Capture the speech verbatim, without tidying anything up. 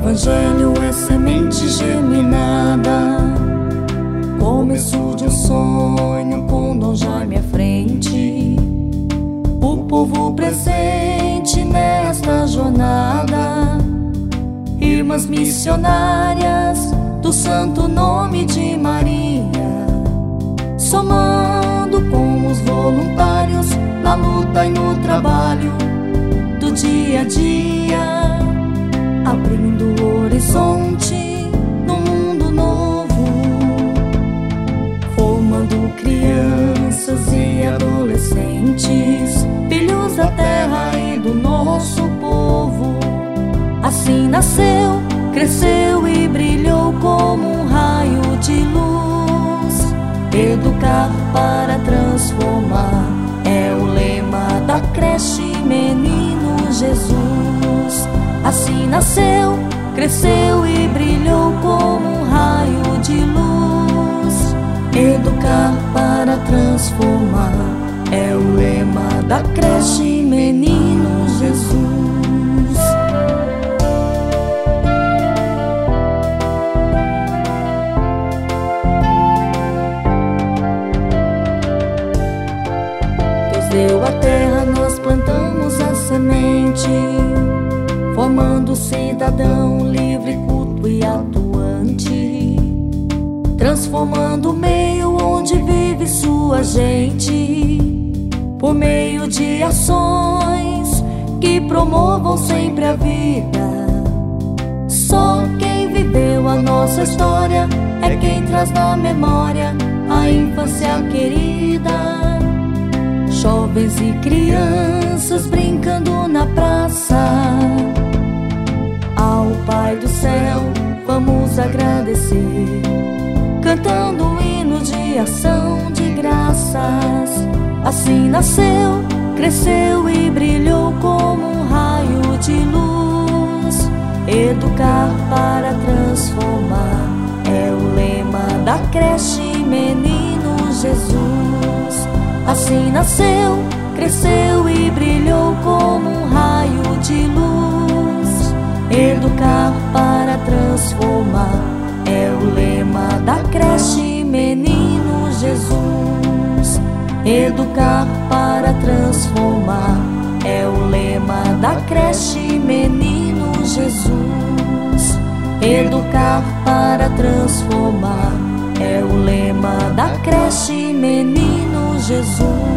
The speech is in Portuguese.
Evangelho é semente germinada, começo de um sonho com Dom Jaime à frente. O povo presente nesta jornada, irmãs missionárias do santo nome de Maria, somando com os voluntários na luta e no trabalho do dia a dia, abrindo o horizonte no mundo novo, formando crianças e adolescentes, filhos da terra e do nosso povo. Assim nasceu, cresceu e brilhou como um raio de luz. Educar para transformar é o lema da creche Menino Jesus. Assim nasceu, cresceu e brilhou como um raio de luz. Educar para transformar é o lema da creche Menino Jesus. Deus deu a terra, nós plantamos a semente, formando cidadão livre, culto e atuante, transformando o meio onde vive sua gente, por meio de ações que promovam sempre a vida. Só quem viveu a nossa história é quem traz na memória a infância querida. Jovens e crianças brincando na praça, ao Pai do céu vamos agradecer, cantando um hino de ação de graças. Assim nasceu, cresceu e brilhou como um raio de luz. Educar para transformar é o lema da creche Menino Jesus. Assim nasceu, cresceu e brilhou como um raio de luz. Educar para transformar é o lema da creche Menino Jesus. Educar para transformar é o lema da creche Menino Jesus. Educar para transformar é o lema da creche Menino Jesus.